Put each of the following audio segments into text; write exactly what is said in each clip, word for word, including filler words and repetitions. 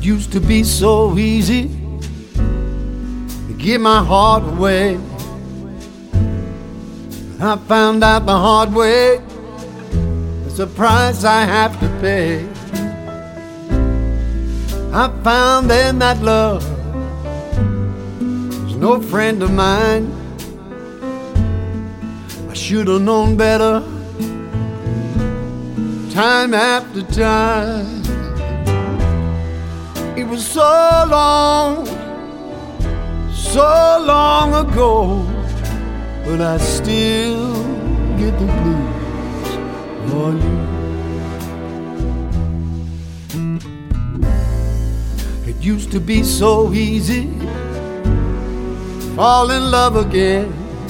Used to be so easy to give my heart away. I found out the hard way, it's a price I have to pay. I found then that love was no friend of mine. I should have known better time after time. It was so long, so long ago, but I still get the blues for you. It used to be so easy to fall in love again.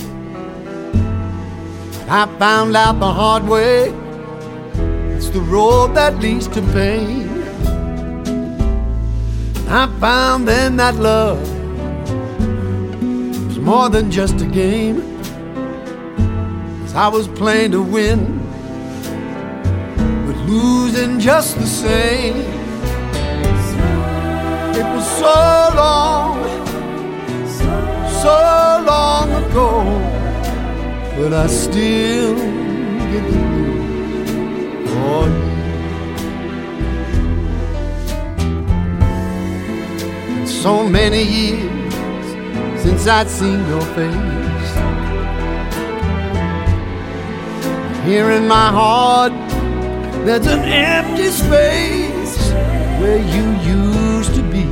I found out the hard way, it's the road that leads to pain. I found then that love was more than just a game, 'cause I was playing to win, but losing just the same. It was so long, so long ago, but I still get the blues for you. So many years since I'd seen your face. Here in my heart there's an empty space where you used to be.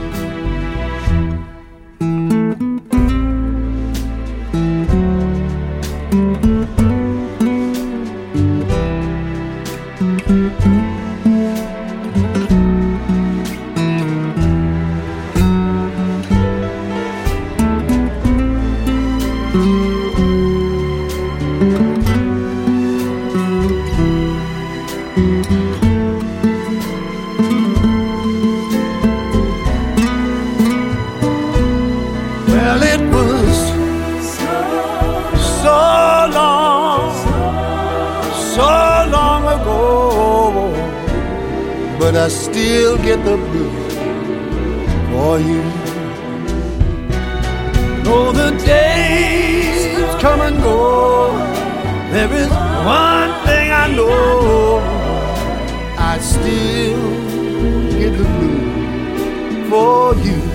Well, it was so long, so long ago, but I still get the blues for you. Though the days come and go, there is one thing I know, I still get the blues for you.